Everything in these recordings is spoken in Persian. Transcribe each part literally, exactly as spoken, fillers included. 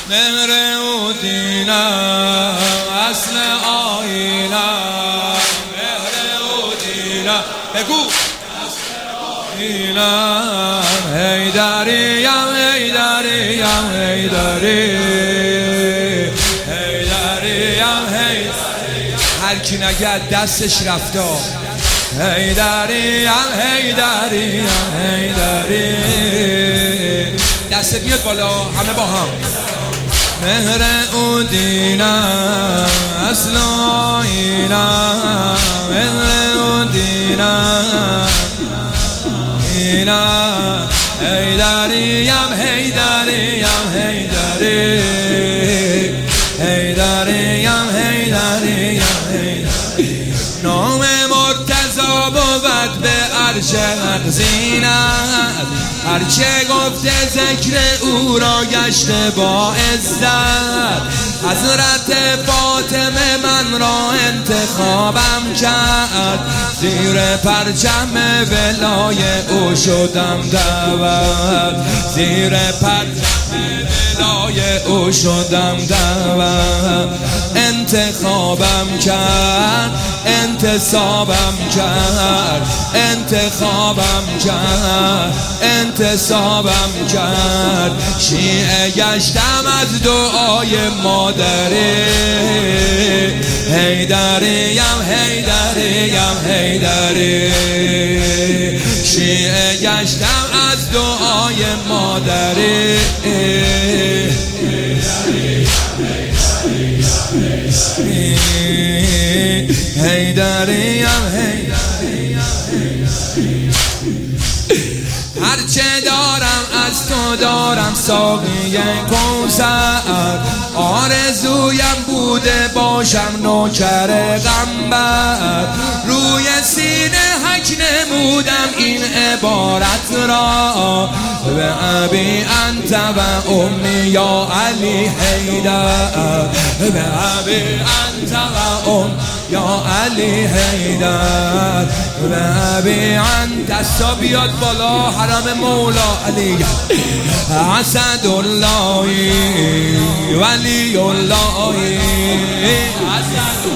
مهر و دینم اصل آینم، مهر و دینم بگو دینم، حیدریم حیدریم حیدری حیدریم حیدریم، هر کی نگه دستش رفته. حیدریم حیدریم حیدری، دست بیاد بالا همه با هم. مهر او دینم اصل آینم، مهر او دینم اینم، حیدریم حیدریم حیدری حیدریم حیدریم حیدری، نام مرتضی بود به عرش زینت، هرچه گفته ذکر او را گشته با عزت، حضرت فاطمه من را انتخابم کرد، زیر پرچم ولای او شدم دعوت، زیر پرچم ولای او شدم دعوت، انتخابم کرد انتصابم کرد انتخابم کرد انتصابم کرد، شیعه گشتم از دعای مادری، حیدریم حیدریم حیدری، شیعه گشتم از دعای مادری، حیدریم حیدریم، هرچه دارم از تو دارم ساقی کوثر، آرزویم بوده باشم نوکر غمبر، روی سینه حک نمودم این عبارت را، به ابی انت و امی یا علی حیدر، به ابی انت و ام یا علی حیدر، به ابی انت. دستا بیاد بالا حرم مولا علی، اسد الله ولی الله، اسد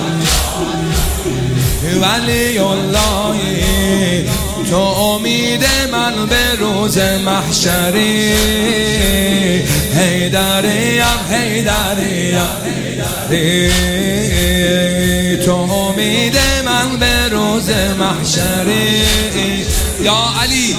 ولی الله، تو امید من به روز محشری، حیدریم حیدریم حیدری، تو امید من به روز محشری، یا علی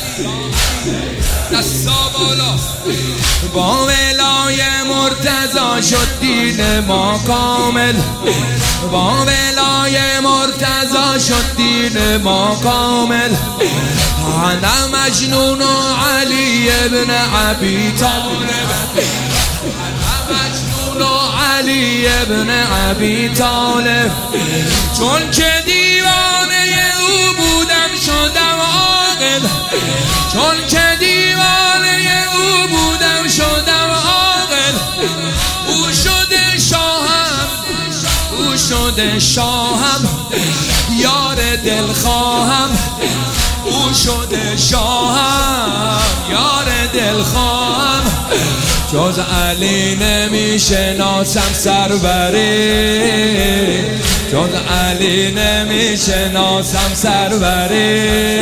دستا بالا. با ولای مرتضی شد دین ما کامل، با ولای مرتضی شد دین ما کامل، انا مجنون علی ابن ابی طالب، انا مجنون علی ابن ابی طالب، چون که دیوانه او بودم شدم عاقل، چون که دیوانه او بودم شدم عاقل، او شده شاهم او شده شاهم یار دلخواهم، او شده شاهم یار دلخواهم، جز علی نمیشناسم سروری، جز علی نمیشناسم سروری،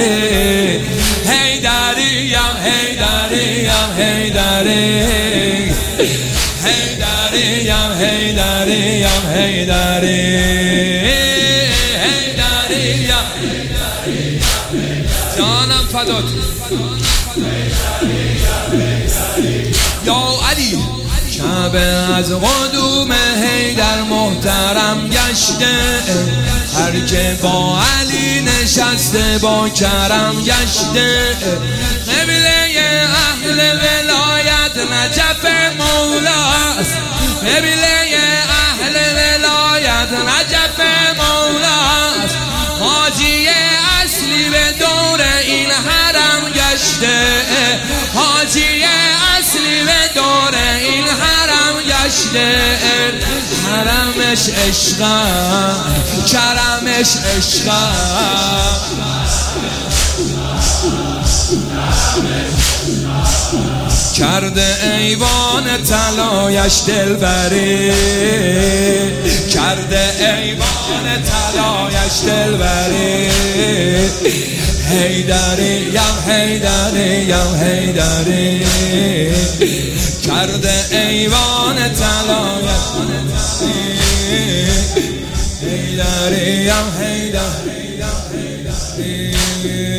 حیدریم حیدریم حیدری حیدریم حیدریم حیدری حیدریم، جانم فدات یا علی. شب از قدوم حیدر محترم گشته، هر که با علی نشسته با کرم گشته، قبله اهل ولایت نجف مولاست، قبله اهل ولایت نجف مولاست، حاجی اصلی به دور این حرم گشته، حاجی اصلی به دور این حرم گشته، حرمش عشقم کرمش عشقم، کرده ایوان طلایش دلبری، کرده ایوان طلایش دلبری. هیدری یم هیدری یم هیدری، کرده ایوان طلایش هیدری یم هیدری.